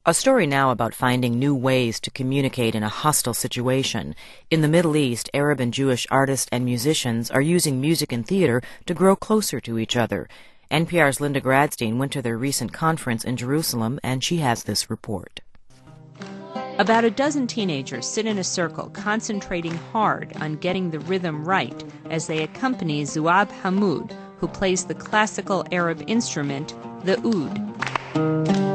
A story now about finding new ways to communicate in a hostile situation. In the Middle East, Arab and Jewish artists and musicians are using music and theater to grow closer to each other. NPR's Linda Gradstein went to their recent conference in Jerusalem, and she has this report. About a dozen teenagers sit in a circle, concentrating hard on getting the rhythm right as they accompany Zuab Hamoud, who plays the classical Arab instrument, the oud.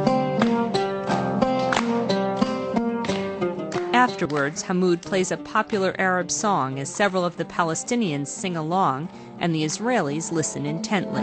Afterwards, Hamoud plays a popular Arab song as several of the Palestinians sing along and the Israelis listen intently.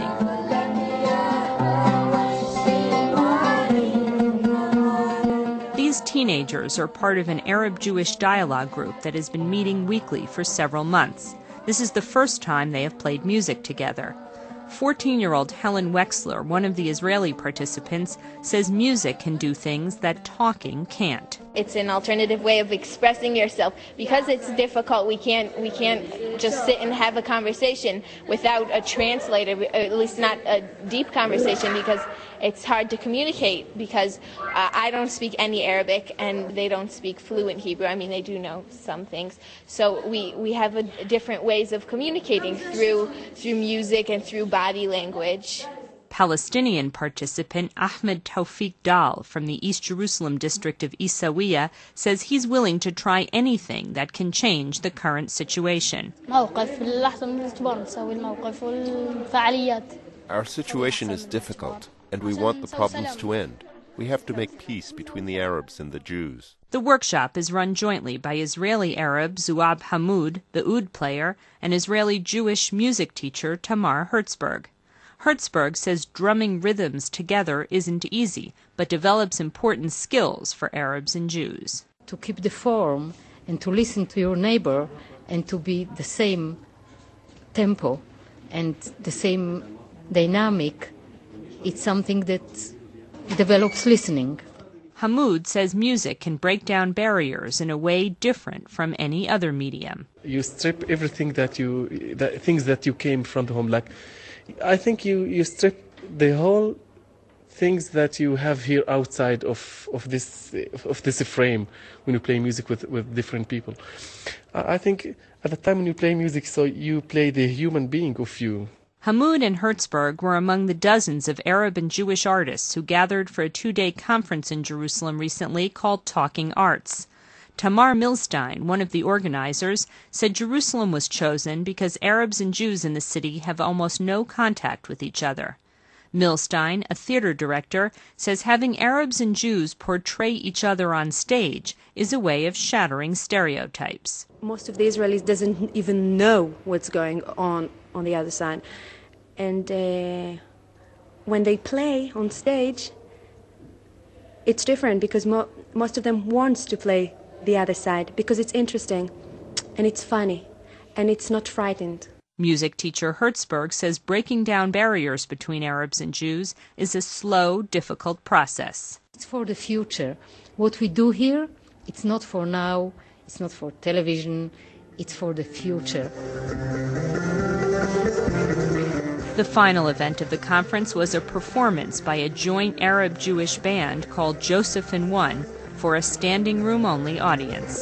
These teenagers are part of an Arab-Jewish dialogue group that has been meeting weekly for several months. This is the first time they have played music together. 14-year-old Helen Wexler, one of the Israeli participants, says music can do things that talking can't. It's an alternative way of expressing yourself. Because it's difficult, we can't just sit and have a conversation without a translator, at least not a deep conversation, because it's hard to communicate, because I don't speak any Arabic and they don't speak fluent Hebrew. I mean, they do know some things. So we have different ways of communicating through music and through body language. Palestinian participant Ahmed Tawfiq Dal from the East Jerusalem district of Isawiya says he's willing to try anything that can change the current situation. Our situation is difficult, and we want the problems to end. We have to make peace between the Arabs and the Jews. The workshop is run jointly by Israeli Arab Zuab Hamoud, the oud player, and Israeli Jewish music teacher Tamar Hertzberg. Hertzberg says drumming rhythms together isn't easy, but develops important skills for Arabs and Jews. To keep the form and to listen to your neighbor and to be the same tempo and the same dynamic, it's something that develops listening. Hamoud says music can break down barriers in a way different from any other medium. You strip everything things that you came from the home. Like, I think you strip the whole things that you have here outside of this frame when you play music with different people. I think at the time when you play music, so you play the human being of you. Hamoud and Hertzberg were among the dozens of Arab and Jewish artists who gathered for a 2-day conference in Jerusalem recently called Talking Arts. Tamar Milstein, one of the organizers, said Jerusalem was chosen because Arabs and Jews in the city have almost no contact with each other. Milstein, a theater director, says having Arabs and Jews portray each other on stage is a way of shattering stereotypes. Most of the Israelis doesn't even know what's going on the other side. And when they play on stage, it's different because most of them wants to play the other side because it's interesting and it's funny and it's not frightened. Music teacher Hertzberg says breaking down barriers between Arabs and Jews is a slow, difficult process. It's for the future. What we do here, it's not for now, it's not for television, it's for the future. The final event of the conference was a performance by a joint Arab-Jewish band called Joseph and One for a standing room-only audience.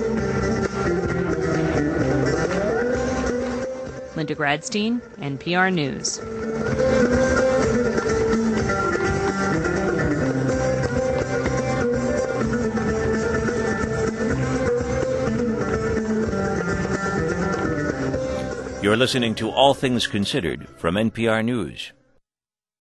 Linda Gradstein, NPR News. You're listening to All Things Considered from NPR News.